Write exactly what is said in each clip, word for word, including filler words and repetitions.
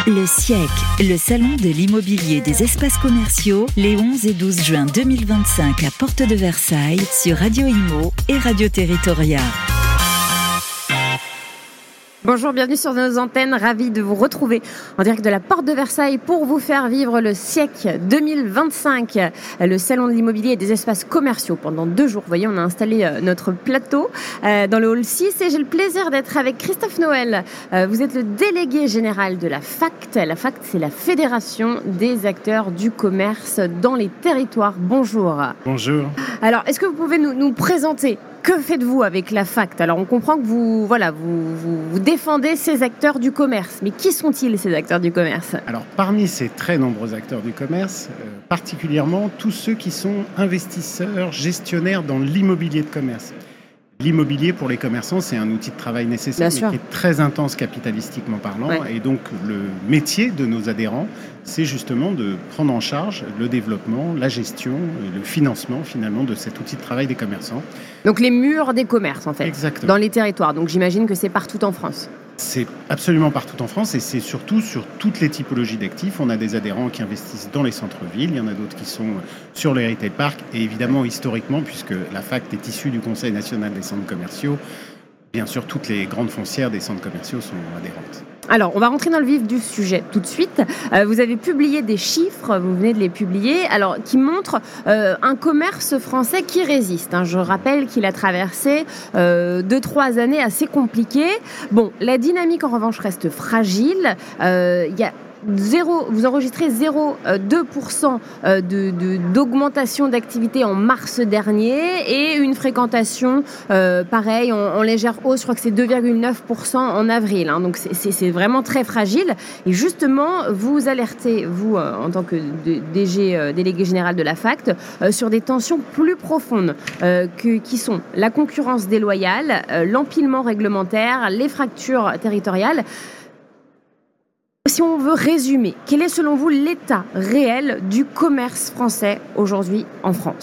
Le siècle, le salon de l'immobilier des espaces commerciaux, les onze et douze juin deux mille vingt-cinq à Porte de Versailles sur Radio Imo et Radio Territoria. Bonjour, bienvenue sur nos antennes, ravi de vous retrouver en direct de la Porte de Versailles pour vous faire vivre le siècle deux mille vingt-cinq, le salon de l'immobilier et des espaces commerciaux. Pendant deux jours, vous voyez, on a installé notre plateau dans le hall six et j'ai le plaisir d'être avec Christophe Noël. Vous êtes le délégué général de la F A C T. La F A C T, c'est la Fédération des acteurs du commerce dans les territoires. Bonjour. Bonjour. Alors, est-ce que vous pouvez nous, nous présenter ? Que faites-vous avec la F A C T ? Alors, on comprend que vous, voilà, vous, vous, vous défendez ces acteurs du commerce. Mais qui sont-ils, ces acteurs du commerce ? Alors, parmi ces très nombreux acteurs du commerce, euh, particulièrement tous ceux qui sont investisseurs, gestionnaires dans l'immobilier de commerce. L'immobilier, pour les commerçants, c'est un outil de travail nécessaire, mais qui est très intense capitalistiquement parlant. Ouais. Et donc, le métier de nos adhérents, c'est justement de prendre en charge le développement, la gestion, le financement, finalement, de cet outil de travail des commerçants. Donc, les murs des commerces, en fait, exactement, dans les territoires. Donc, j'imagine que c'est partout en France. C'est absolument partout en France et c'est surtout sur toutes les typologies d'actifs. On a des adhérents qui investissent dans les centres-villes, il y en a d'autres qui sont sur les retail parks et évidemment historiquement, puisque la F A C T est issue du Conseil national des centres commerciaux, bien sûr toutes les grandes foncières des centres commerciaux sont adhérentes. Alors, on va rentrer dans le vif du sujet tout de suite. Euh, vous avez publié des chiffres, vous venez de les publier, alors qui montrent euh, un commerce français qui résiste. Hein. Je rappelle qu'il a traversé euh, deux, trois années assez compliquées. Bon, la dynamique en revanche reste fragile. Euh, il y a Zéro, vous enregistrez zéro virgule deux pour cent de, de, d'augmentation d'activité en mars dernier et une fréquentation euh, pareil en, en légère hausse, je crois que c'est deux virgule neuf pour cent en avril, hein, donc c'est, c'est, c'est vraiment très fragile. Et justement, vous alertez, vous euh, en tant que D G, euh, délégué général de la F A C T, euh, sur des tensions plus profondes euh, que, qui sont la concurrence déloyale, euh, l'empilement réglementaire, les fractures territoriales. Si on veut résumer, quel est selon vous l'état réel du commerce français aujourd'hui en France ?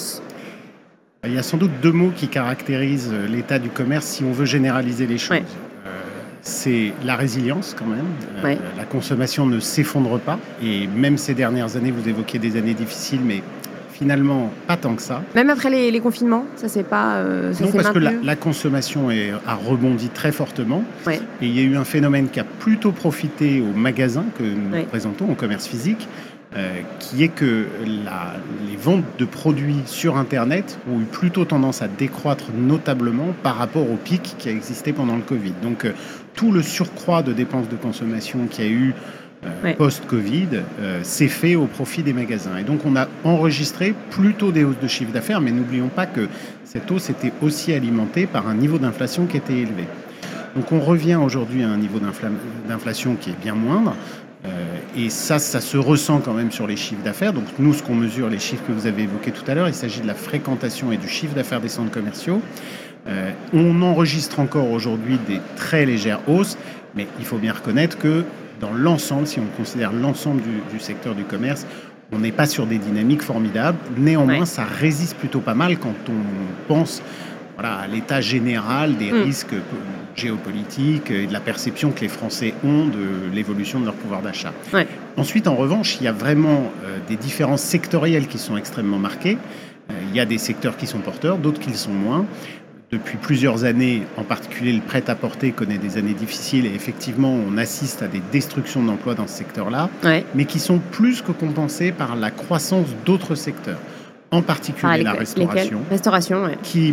Il y a sans doute deux mots qui caractérisent l'état du commerce si on veut généraliser les choses. Ouais. Euh, c'est la résilience quand même. Euh, ouais. La consommation ne s'effondre pas et même ces dernières années, vous évoquiez des années difficiles, mais finalement, pas tant que ça. Même après les, les confinements, ça c'est pas. Euh, ça non, c'est parce maintenu. que la, la consommation est, a rebondi très fortement. Ouais. Et il y a eu un phénomène qui a plutôt profité aux magasins que nous ouais. présentons, au commerce physique, euh, qui est que la, les ventes de produits sur Internet ont eu plutôt tendance à décroître notablement par rapport au pic qui a existé pendant le Covid. Donc, euh, tout le surcroît de dépenses de consommation qu'il y a eu Euh, ouais. post-Covid, euh, c'est fait au profit des magasins. Et donc, on a enregistré plutôt des hausses de chiffre d'affaires, mais n'oublions pas que cette hausse était aussi alimentée par un niveau d'inflation qui était élevé. Donc, on revient aujourd'hui à un niveau d'infla- d'inflation qui est bien moindre. Euh, et ça, ça se ressent quand même sur les chiffres d'affaires. Donc, nous, ce qu'on mesure, les chiffres que vous avez évoqués tout à l'heure, il s'agit de la fréquentation et du chiffre d'affaires des centres commerciaux. Euh, on enregistre encore aujourd'hui des très légères hausses, mais il faut bien reconnaître que dans l'ensemble, si on considère l'ensemble du, du secteur du commerce, on n'est pas sur des dynamiques formidables. Néanmoins, ouais. ça résiste plutôt pas mal quand on pense voilà, à l'état général des mmh. risques géopolitiques et de la perception que les Français ont de l'évolution de leur pouvoir d'achat. Ouais. Ensuite, en revanche, il y a vraiment euh, des différences sectorielles qui sont extrêmement marquées. Euh, il y a des secteurs qui sont porteurs, d'autres qui le sont moins. Depuis plusieurs années, en particulier le prêt-à-porter connaît des années difficiles et effectivement, on assiste à des destructions d'emplois dans ce secteur-là, ouais. mais qui sont plus que compensées par la croissance d'autres secteurs, en particulier ah, les, la restauration, restauration ouais. qui,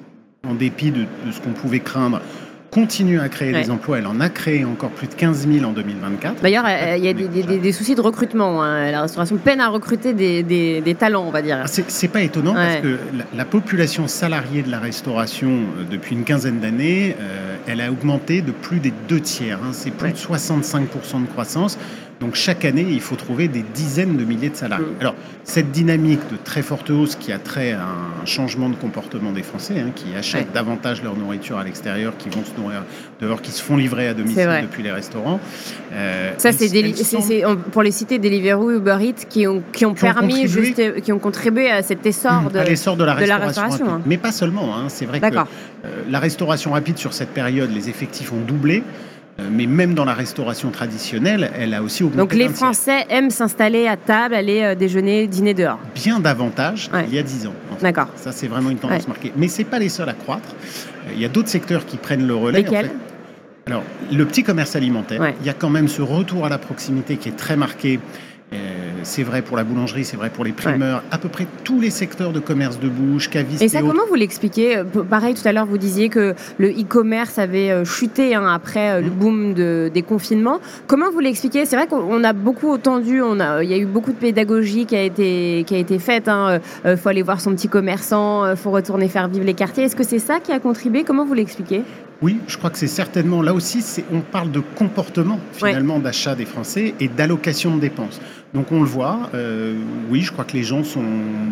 en dépit de, de ce qu'on pouvait craindre, continue à créer ouais. des emplois. Elle en a créé encore plus de quinze mille en deux mille vingt-quatre. D'ailleurs, il euh, y a des, des, des soucis de recrutement. Hein. La restauration peine à recruter des, des, des talents, on va dire. C'est, c'est pas étonnant ouais. parce que la, la population salariée de la restauration, euh, depuis une quinzaine d'années, euh, elle a augmenté de plus des deux tiers. Hein. C'est plus ouais. de soixante-cinq pour cent de croissance. Donc chaque année, il faut trouver des dizaines de milliers de salariés. Mmh. Alors, cette dynamique de très forte hausse qui a trait à un changement de comportement des Français, hein, qui achètent ouais. davantage leur nourriture à l'extérieur, qui vont se nourrir dehors, qui se font livrer à domicile depuis les restaurants. Euh, Ça, c'est, déli- c'est, c'est pour les citer Deliveroo, Uber Eats, qui ont, qui ont qui permis, ont juste, qui ont contribué à cet essor de, à l'essor de la restauration, de la restauration rapide. Hein. Mais pas seulement. Hein. C'est vrai D'accord. que euh, la restauration rapide, sur cette période, les effectifs ont doublé. Mais même dans la restauration traditionnelle, elle a aussi augmenté. Donc les Français aiment s'installer à table, aller euh, déjeuner, dîner dehors. Bien davantage ouais. qu'il y a dix ans. En fait. D'accord. Ça, c'est vraiment une tendance ouais. marquée. Mais ce n'est pas les seuls à croître. Il y a d'autres secteurs qui prennent le relais. Lesquels ? En fait. Alors, le petit commerce alimentaire, ouais. il y a quand même ce retour à la proximité qui est très marqué. Euh, c'est vrai pour la boulangerie, c'est vrai pour les primeurs, ouais. à peu près tous les secteurs de commerce de bouche, cavistes. Et ça, et comment vous l'expliquez ? Pareil, tout à l'heure, vous disiez que le e-commerce avait chuté hein, après mmh. le boom de, des confinements. Comment vous l'expliquez ? C'est vrai qu'on a beaucoup entendu, on a, il y a eu beaucoup de pédagogie qui a été, qui a été faite. Il hein. euh, faut aller voir son petit commerçant, il faut retourner faire vivre les quartiers. Est-ce que c'est ça qui a contribué ? Comment vous l'expliquez ? Oui, je crois que c'est certainement, là aussi, c'est, on parle de comportement finalement ouais. d'achat des Français et d'allocation de dépenses. Donc on le voit, euh, oui, je crois que les gens sont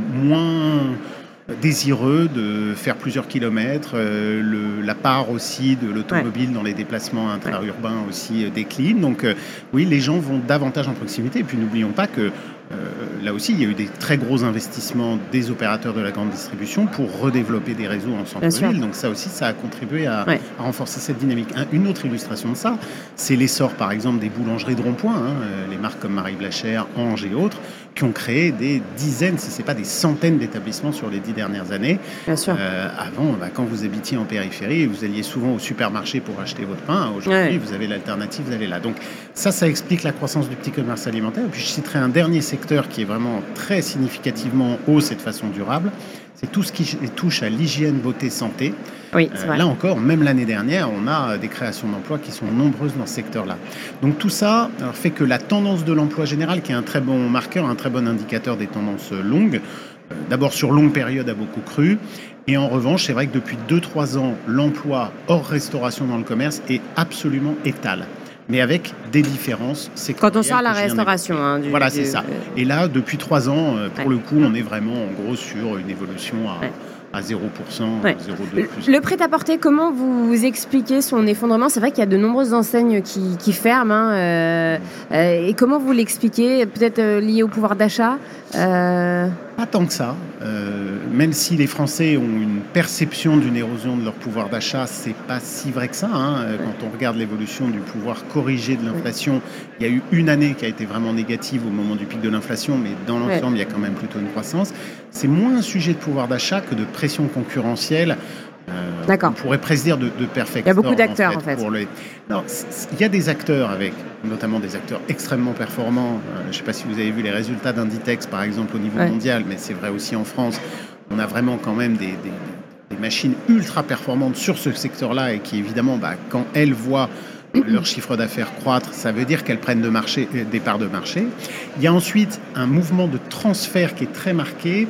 moins désireux de faire plusieurs kilomètres, euh, le, la part aussi de l'automobile ouais. dans les déplacements intra-urbains ouais. aussi euh, décline. Donc euh, oui, les gens vont davantage en proximité. Et puis n'oublions pas que Euh, là aussi, il y a eu des très gros investissements des opérateurs de la grande distribution pour redévelopper des réseaux en centre-ville. Donc ça aussi, ça a contribué à, ouais. à renforcer cette dynamique. Un, une autre illustration de ça, c'est l'essor, par exemple, des boulangeries de rond-point, hein, les marques comme Marie Blachère, Ange et autres, qui ont créé des dizaines, si ce n'est pas des centaines d'établissements sur les dix dernières années. Bien sûr. Euh, avant, bah, quand vous habitiez en périphérie, vous alliez souvent au supermarché pour acheter votre pain. Aujourd'hui, ouais. vous avez l'alternative d'aller là. Donc ça, ça explique la croissance du petit commerce alimentaire. Et puis je citerai un dernier secteur qui est vraiment très significativement en hausse et de façon durable, c'est tout ce qui touche à l'hygiène, beauté, santé. Oui, c'est euh, vrai. Là encore, même l'année dernière, on a des créations d'emplois qui sont nombreuses dans ce secteur-là. Donc tout ça alors, fait que la tendance de l'emploi général, qui est un très bon marqueur, un très bon indicateur des tendances longues, euh, d'abord sur longue période a beaucoup cru. Et en revanche, c'est vrai que depuis deux à trois ans, l'emploi hors restauration dans le commerce est absolument étal. Mais avec des différences. Quand on sort à la restauration. Hein, du, voilà, du, c'est ça. Euh... Et là, depuis trois ans, pour ouais. le coup, on est vraiment en gros sur une évolution à, ouais. à zéro pour cent, ouais. zéro virgule deux pour cent. Le prêt-à-porter, comment vous expliquez son effondrement ? C'est vrai qu'il y a de nombreuses enseignes qui, qui ferment. Hein, euh, euh, et comment vous l'expliquez ? Peut-être euh, lié au pouvoir d'achat euh... Pas tant que ça. Euh, même si les Français ont une perception d'une érosion de leur pouvoir d'achat, c'est pas si vrai que ça. Hein. Ouais. Quand on regarde l'évolution du pouvoir corrigé de l'inflation, ouais. il y a eu une année qui a été vraiment négative au moment du pic de l'inflation, mais dans l'ensemble, ouais. il y a quand même plutôt une croissance. C'est moins un sujet de pouvoir d'achat que de pression concurrentielle. Euh, D'accord. On pourrait presque dire de, de perfect. Il y a beaucoup store, d'acteurs en fait. En fait. Pour les... non, il y a des acteurs avec, notamment des acteurs extrêmement performants. Euh, je ne sais pas si vous avez vu les résultats d'Inditex, par exemple, au niveau ouais. mondial, mais c'est vrai aussi en France. On a vraiment quand même des, des, des machines ultra performantes sur ce secteur-là et qui, évidemment, bah, quand elles voient leur chiffre d'affaires croître, ça veut dire qu'elles prennent de marché, des parts de marché. Il y a ensuite un mouvement de transfert qui est très marqué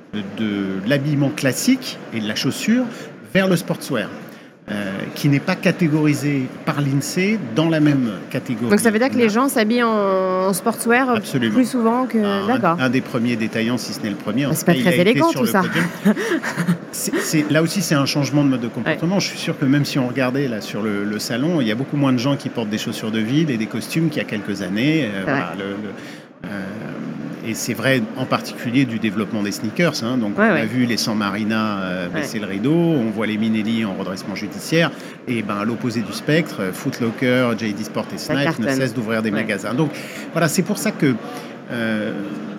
de l'habillement classique et de la chaussure vers le sportswear, euh, qui n'est pas catégorisé par l'INSEE dans la même catégorie. Donc ça veut dire que les gens s'habillent en sportswear Absolument. Plus souvent que... Un, D'accord. Un des premiers détaillants, si ce n'est le premier. Bah, c'est pas cas, très élégant tout ça. c'est, c'est, là aussi, c'est un changement de mode de comportement. Ouais. Je suis sûr que même si on regardait là sur le, le salon, il y a beaucoup moins de gens qui portent des chaussures de ville et des costumes qu'il y a quelques années. Euh, voilà, le, le, euh, et c'est vrai en particulier du développement des sneakers. Hein. Donc ouais, on ouais. a vu les San Marina euh, baisser ouais. le rideau, on voit les Minelli en redressement judiciaire. Et ben, à l'opposé du spectre, Foot Locker, J D Sport et Snipes ne cessent d'ouvrir des ouais. magasins. Donc voilà, c'est pour ça que euh,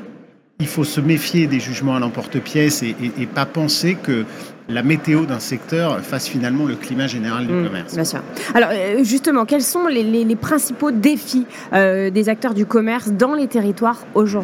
il faut se méfier des jugements à l'emporte-pièce et, et, et pas penser que la météo d'un secteur fasse finalement le climat général du mmh, commerce. Bien sûr. Alors justement, quels sont les, les, les principaux défis euh, des acteurs du commerce dans les territoires aujourd'hui ?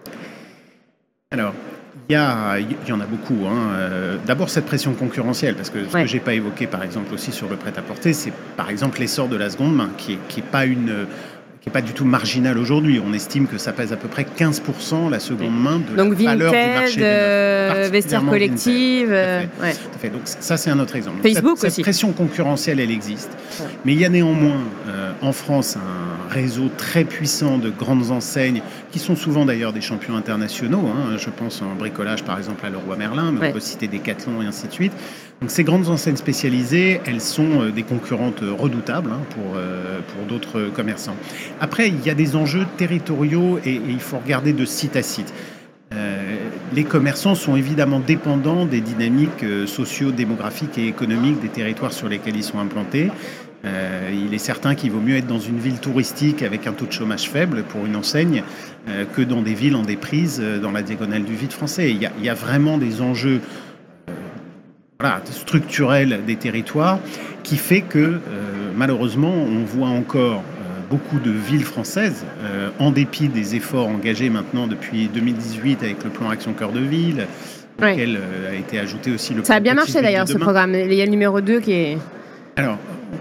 Alors, il y, a, il y en a beaucoup. Hein. Euh, d'abord, cette pression concurrentielle, parce que ce ouais. que je n'ai pas évoqué, par exemple, aussi sur le prêt-à-porter, c'est par exemple l'essor de la seconde main, qui n'est qui est pas une... qui n'est pas du tout marginal aujourd'hui. On estime que ça pèse à peu près quinze pour cent la seconde main de Donc, la valeur Vinted, du marché euh, vestiaire collective. Euh, tout à fait. Ouais. Tout à fait. Donc ça, c'est un autre exemple. Facebook cette, aussi. Cette pression concurrentielle, elle existe. Ouais. Mais il y a néanmoins euh, en France un réseau très puissant de grandes enseignes qui sont souvent d'ailleurs des champions internationaux. Hein. Je pense en bricolage, par exemple, à Leroy Merlin, mais ouais. on peut citer Decathlon et ainsi de suite. Donc ces grandes enseignes spécialisées, elles sont euh, des concurrentes redoutables hein, pour, euh, pour d'autres commerçants. Après, il y a des enjeux territoriaux et, et il faut regarder de site à site. Euh, les commerçants sont évidemment dépendants des dynamiques euh, socio-démographiques et économiques des territoires sur lesquels ils sont implantés. Euh, il est certain qu'il vaut mieux être dans une ville touristique avec un taux de chômage faible pour une enseigne euh, que dans des villes en déprise euh, dans la diagonale du vide français. Il y a, il y a vraiment des enjeux euh, voilà, structurels des territoires qui fait que euh, malheureusement on voit encore euh, beaucoup de villes françaises, euh, en dépit des efforts engagés maintenant depuis deux mille dix-huit avec le plan Action Cœur de Ville, oui. auquel euh, a été ajouté aussi le Ça a bien marché d'ailleurs ce programme. Il y a le numéro deux qui est... Alors,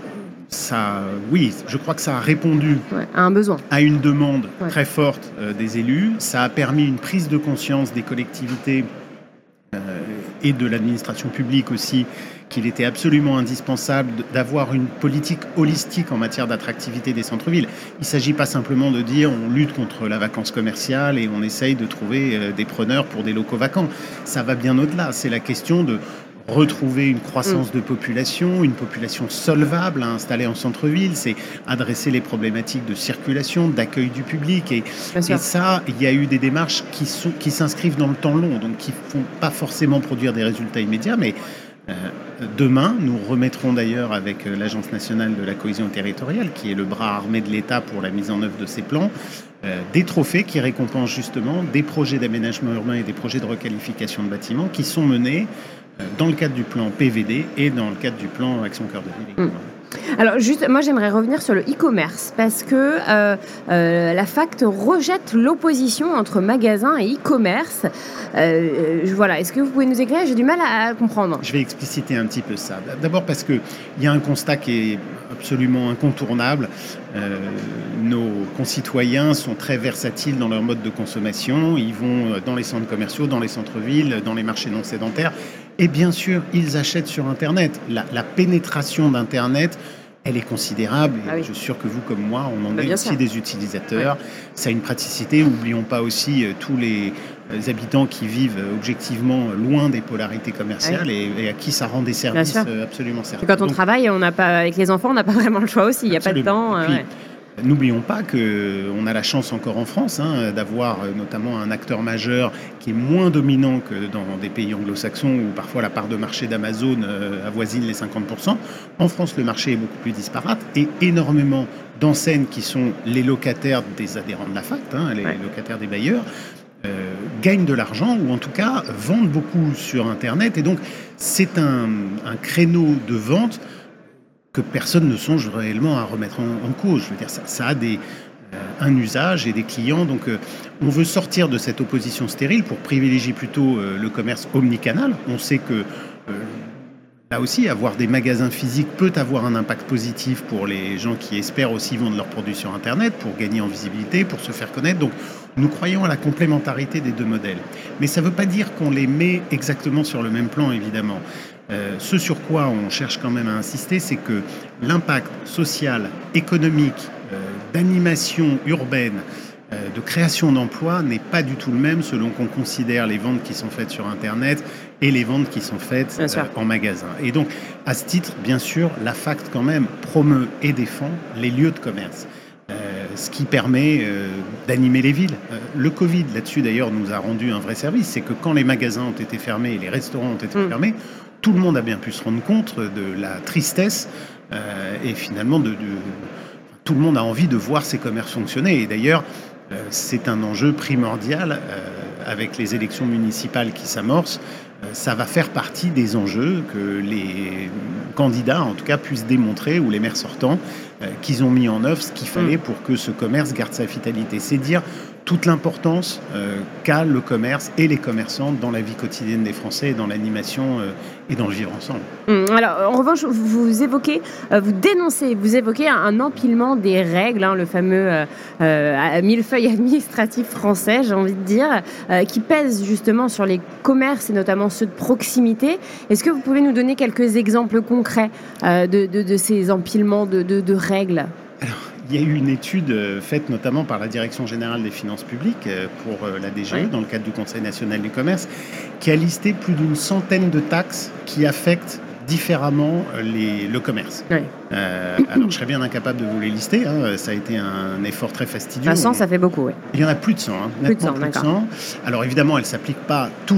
ça, oui, je crois que ça a répondu ouais, à un besoin, à une demande ouais. très forte euh, des élus. Ça a permis une prise de conscience des collectivités euh, et de l'administration publique aussi, qu'il était absolument indispensable d'avoir une politique holistique en matière d'attractivité des centres-villes. Il ne s'agit pas simplement de dire on lutte contre la vacance commerciale et on essaye de trouver euh, des preneurs pour des locaux vacants. Ça va bien au-delà. C'est la question de retrouver une croissance mmh. de population, une population solvable à installer en centre-ville, c'est adresser les problématiques de circulation, d'accueil du public. Et, et ça, il y a eu des démarches qui, sont, qui s'inscrivent dans le temps long, donc qui ne font pas forcément produire des résultats immédiats, mais euh, demain, nous remettrons d'ailleurs avec l'Agence nationale de la cohésion territoriale, qui est le bras armé de l'État pour la mise en œuvre de ces plans, euh, des trophées qui récompensent justement des projets d'aménagement urbain et des projets de requalification de bâtiments qui sont menés dans le cadre du plan P V D et dans le cadre du plan Action Cœur de Ville. Mmh. Alors juste, moi j'aimerais revenir sur le e-commerce parce que euh, euh, la F A C T rejette l'opposition entre magasins et e-commerce. Euh, voilà, est-ce que vous pouvez nous éclairer ? J'ai du mal à, à comprendre. Je vais expliciter un petit peu ça. D'abord parce qu'il y a un constat qui est absolument incontournable. Euh, nos concitoyens sont très versatiles dans leur mode de consommation. Ils vont dans les centres commerciaux, dans les centres-villes, dans les marchés non sédentaires. Et bien sûr, ils achètent sur Internet. La, la pénétration d'Internet, elle est considérable. Et ah oui. Je suis sûr que vous, comme moi, on en bah, est aussi sûr. Des utilisateurs. Ouais. Ça a une praticité. N'oublions pas aussi euh, tous les euh, habitants qui vivent euh, objectivement loin des polarités commerciales ouais. et, et à qui ça rend des services euh, absolument certains. Et quand on Donc, travaille, on n'a pas, avec les enfants, on n'a pas vraiment le choix aussi. Il n'y a pas de temps. Puis, ouais. N'oublions pas qu'on a la chance encore en France hein, d'avoir notamment un acteur majeur qui est moins dominant que dans des pays anglo-saxons où parfois la part de marché d'Amazon euh, avoisine les cinquante pour cent. En France, le marché est beaucoup plus disparate et énormément d'enseignes qui sont les locataires des adhérents de la F A C T, hein, les ouais. locataires des bailleurs, euh, gagnent de l'argent ou en tout cas vendent beaucoup sur Internet. Et donc, c'est un, un créneau de vente que personne ne songe réellement à remettre en, en cause. Je veux dire, ça, ça a des, euh, un usage et des clients. Donc, euh, on veut sortir de cette opposition stérile pour privilégier plutôt euh, le commerce omnicanal. On sait que, euh, là aussi, avoir des magasins physiques peut avoir un impact positif pour les gens qui espèrent aussi vendre leurs produits sur Internet, pour gagner en visibilité, pour se faire connaître. Donc, nous croyons à la complémentarité des deux modèles. Mais ça ne veut pas dire qu'on les met exactement sur le même plan, évidemment. Euh, ce sur quoi on cherche quand même à insister, c'est que l'impact social, économique, euh, d'animation urbaine, euh, de création d'emplois n'est pas du tout le même selon qu'on considère les ventes qui sont faites sur Internet et les ventes qui sont faites euh, en magasin. Et donc, à ce titre, bien sûr, la F A C T quand même promeut et défend les lieux de commerce. Euh, ce qui permet euh, d'animer les villes. Euh, le Covid, là-dessus, d'ailleurs, nous a rendu un vrai service. C'est que quand les magasins ont été fermés et les restaurants ont été mmh. fermés, tout le monde a bien pu se rendre compte de la tristesse euh, et finalement, de, de, tout le monde a envie de voir ces commerces fonctionner. Et d'ailleurs, euh, c'est un enjeu primordial euh, avec les élections municipales qui s'amorcent. Euh, ça va faire partie des enjeux que les candidats, en tout cas, puissent démontrer, ou les maires sortants, euh, qu'ils ont mis en œuvre ce qu'il fallait pour que ce commerce garde sa vitalité. C'est dire toute l'importance euh, qu'a le commerce et les commerçants dans la vie quotidienne des Français, et dans l'animation euh, et dans le vivre ensemble. Alors, en revanche, vous évoquez, euh, vous dénoncez, vous évoquez un empilement des règles, hein, le fameux euh, euh, millefeuille administratif français, j'ai envie de dire, euh, qui pèse justement sur les commerces et notamment ceux de proximité. Est-ce que vous pouvez nous donner quelques exemples concrets euh, de, de, de ces empilements de, de, de règles ? Alors, il y a eu une étude faite notamment par la Direction générale des finances publiques pour la D G E, oui. dans le cadre du Conseil national du commerce, qui a listé plus d'une centaine de taxes qui affectent différemment les, le commerce. Oui. Euh, alors, je serais bien incapable de vous les lister. Hein. Ça a été un effort très fastidieux. À cent, ça fait beaucoup, oui. Il y en a plus de cent. Hein. Plus de cent, plus de cent. Alors, évidemment, elles ne s'appliquent pas toutes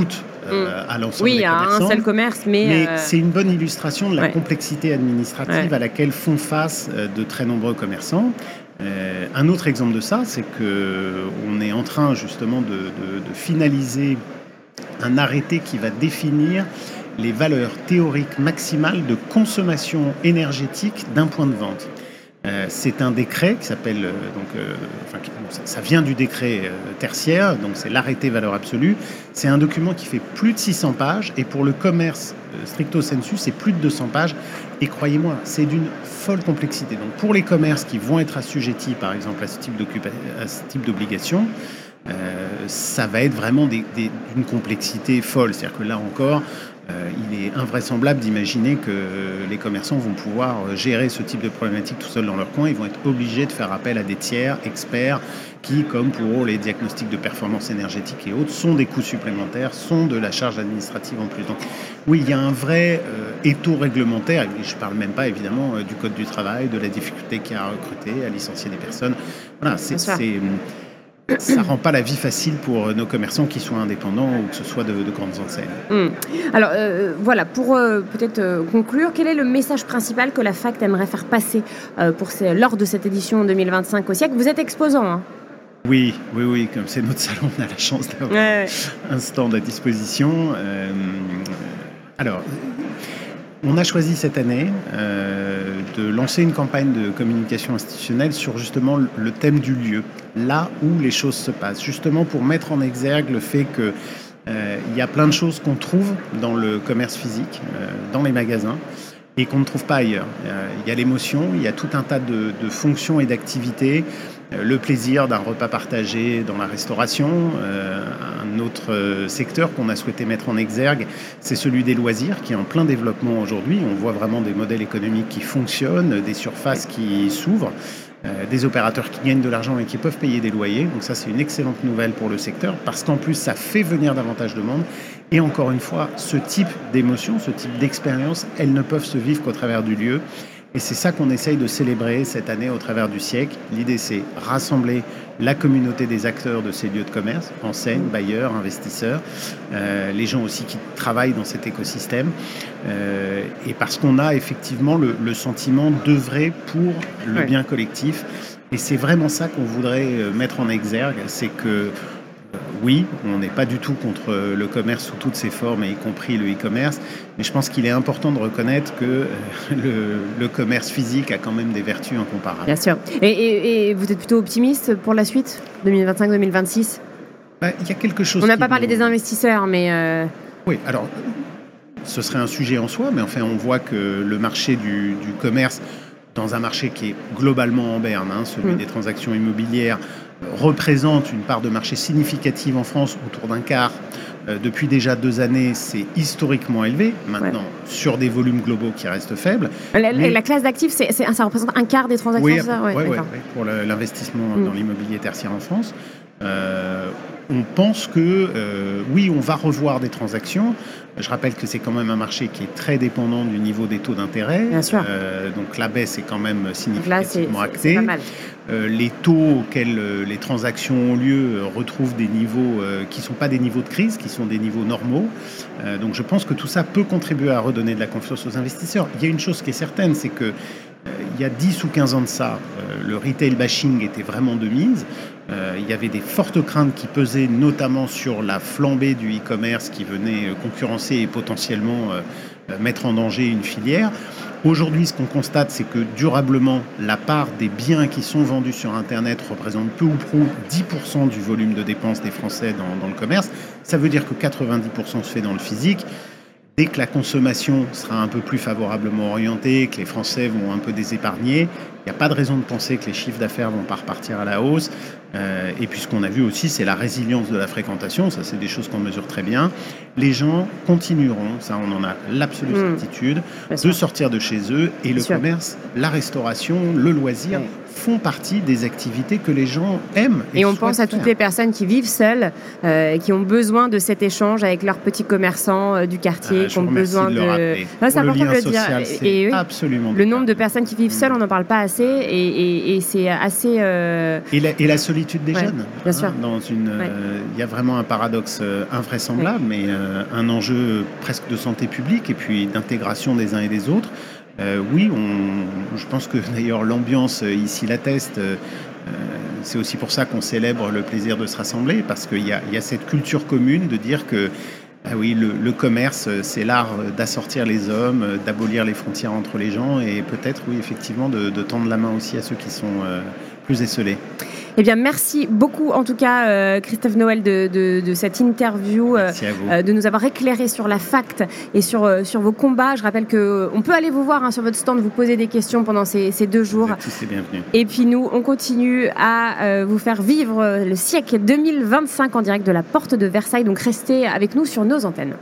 euh, à l'ensemble oui, des commerçants. Oui, il y a un seul commerce, mais... Mais euh... c'est une bonne illustration de la ouais. complexité administrative ouais. à laquelle font face euh, de très nombreux commerçants. Euh, un autre exemple de ça, c'est qu'on est en train justement de, de, de finaliser un arrêté qui va définir les valeurs théoriques maximales de consommation énergétique d'un point de vente. Euh, c'est un décret qui s'appelle, euh, donc, euh, enfin, ça, ça vient du décret euh, tertiaire, donc c'est l'arrêté valeur absolue. C'est un document qui fait plus de six cents pages et pour le commerce euh, stricto sensu, c'est plus de deux cents pages. Et croyez-moi, c'est d'une folle complexité. Donc pour les commerces qui vont être assujettis, par exemple, à ce type, à ce type d'obligation, euh, ça va être vraiment des, des, d'une complexité folle. C'est-à-dire que là encore, Euh, il est invraisemblable d'imaginer que les commerçants vont pouvoir gérer ce type de problématique tout seuls dans leur coin. Ils vont être obligés de faire appel à des tiers experts qui, comme pour les diagnostics de performance énergétique et autres, sont des coûts supplémentaires, sont de la charge administrative en plus. Donc oui, il y a un vrai euh, étau réglementaire, et je ne parle même pas évidemment euh, du Code du travail, de la difficulté qu'il y a à recruter, à licencier des personnes. Voilà, c'est... c'est ça ne rend pas la vie facile pour nos commerçants, qui soient indépendants ou que ce soit de, de grandes enseignes. Mmh. Alors euh, voilà, pour euh, peut-être euh, conclure, quel est le message principal que la F A C T aimerait faire passer euh, pour ces, lors de cette édition deux mille vingt-cinq au siècle? Vous êtes exposant, hein? Oui, oui, oui, comme c'est notre salon, on a la chance d'avoir ouais, ouais. un stand à disposition. Euh, alors... On a choisi cette année euh, de lancer une campagne de communication institutionnelle sur justement le thème du lieu, là où les choses se passent, justement pour mettre en exergue le fait qu'il euh, y a plein de choses qu'on trouve dans le commerce physique, euh, dans les magasins, et qu'on ne trouve pas ailleurs. Il y a l'émotion, il y a tout un tas de, de fonctions et d'activités, euh, le plaisir d'un repas partagé dans la restauration. Euh, un autre secteur qu'on a souhaité mettre en exergue, c'est celui des loisirs, qui est en plein développement aujourd'hui. On voit vraiment des modèles économiques qui fonctionnent, des surfaces qui s'ouvrent, euh, des opérateurs qui gagnent de l'argent et qui peuvent payer des loyers. Donc ça, c'est une excellente nouvelle pour le secteur, parce qu'en plus, ça fait venir davantage de monde. Et encore une fois, ce type d'émotions, ce type d'expérience, elles ne peuvent se vivre qu'au travers du lieu. Et c'est ça qu'on essaye de célébrer cette année au travers du siècle. L'idée, c'est rassembler la communauté des acteurs de ces lieux de commerce, enseignes, bailleurs, investisseurs, euh, les gens aussi qui travaillent dans cet écosystème. Euh, et parce qu'on a effectivement le, le sentiment d'œuvrer pour le oui. bien collectif. Et c'est vraiment ça qu'on voudrait mettre en exergue, c'est que oui, on n'est pas du tout contre le commerce sous toutes ses formes, y compris le e-commerce, mais je pense qu'il est important de reconnaître que le, le commerce physique a quand même des vertus incomparables. Bien sûr. Et, et, et vous êtes plutôt optimiste pour la suite, deux mille vingt-cinq deux mille vingt-six? Bah, il y a quelque chose. On n'a pas parlé nous... des investisseurs, mais... Euh... Oui, alors, ce serait un sujet en soi, mais enfin, on voit que le marché du, du commerce, dans un marché qui est globalement en berne, hein, celui mmh. des transactions immobilières, représente une part de marché significative en France, autour d'un quart. Euh, depuis déjà deux années, c'est historiquement élevé. Maintenant, ouais. sur des volumes globaux qui restent faibles. La, mais... la classe d'actifs, c'est, c'est, ça représente un quart des transactions, oui, ça ouais, ouais, ouais, pour le, l'investissement mmh. dans l'immobilier tertiaire en France. Euh, on pense que, euh, oui, on va revoir des transactions. Je rappelle que c'est quand même un marché qui est très dépendant du niveau des taux d'intérêt. Bien sûr. Euh, donc la baisse est quand même significativement là, c'est, actée. C'est pas mal. Euh, les taux auxquels euh, les transactions ont lieu euh, retrouvent des niveaux euh, qui ne sont pas des niveaux de crise, qui sont des niveaux normaux. Euh, donc je pense que tout ça peut contribuer à redonner de la confiance aux investisseurs. Il y a une chose qui est certaine, c'est que euh, il y a dix ou quinze ans de ça, euh, le retail bashing était vraiment de mise. Euh, il y avait des fortes craintes qui pesaient notamment sur la flambée du e-commerce qui venait concurrencer et potentiellement euh, mettre en danger une filière. Aujourd'hui, ce qu'on constate, c'est que durablement, la part des biens qui sont vendus sur Internet représente peu ou prou dix pour cent du volume de dépenses des Français dans, dans le commerce. Ça veut dire que quatre-vingt-dix pour cent se fait dans le physique. Dès que la consommation sera un peu plus favorablement orientée, que les Français vont un peu désépargner, il n'y a pas de raison de penser que les chiffres d'affaires vont pas repartir à la hausse. Euh, et puis ce qu'on a vu aussi, c'est la résilience de la fréquentation. Ça, c'est des choses qu'on mesure très bien. Les gens continueront, ça on en a l'absolue mmh. certitude, de sortir de chez eux. Et le sûr. commerce, la restauration, le loisir, oui. font partie des activités que les gens aiment. Et, et on pense à faire. toutes les personnes qui vivent seules, euh, qui ont besoin de cet échange avec leurs petits commerçants euh, du quartier, ah, qui ont besoin de... de... Non, c'est important de le social, dire. Et, et oui, absolument le nombre de personnes qui vivent seules, on n'en parle pas assez, et, et, et c'est assez... Euh... Et, la, et la solitude des ouais, jeunes. Bien hein, sûr. Dans une, il ouais. euh, y a vraiment un paradoxe euh, invraisemblable, ouais. mais euh, un enjeu presque de santé publique et puis d'intégration des uns et des autres. Euh, oui, on, je pense que d'ailleurs l'ambiance ici l'atteste. Euh, c'est aussi pour ça qu'on célèbre le plaisir de se rassembler, parce qu'il y a, y a cette culture commune de dire que ah oui, le, le commerce, c'est l'art d'assortir les hommes, d'abolir les frontières entre les gens et peut-être, oui, effectivement, de, de tendre la main aussi à ceux qui sont euh, plus esseulés. Eh bien, merci beaucoup, en tout cas, euh, Christophe Noël, de, de, de cette interview, euh, euh, de nous avoir éclairé sur la F A C T et sur, euh, sur vos combats. Je rappelle qu'on peut aller vous voir hein, sur votre stand, vous poser des questions pendant ces, ces deux jours. Vous êtes tous les bienvenus. Et puis nous, on continue à euh, vous faire vivre le siècle deux mille vingt-cinq en direct de la Porte de Versailles. Donc, restez avec nous sur nos antennes.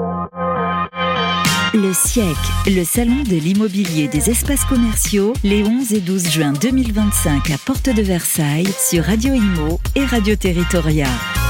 Le siècle, le salon de l'immobilier des espaces commerciaux, les onze et douze juin deux mille vingt-cinq à Porte de Versailles sur Radio Imo et Radio Territoria.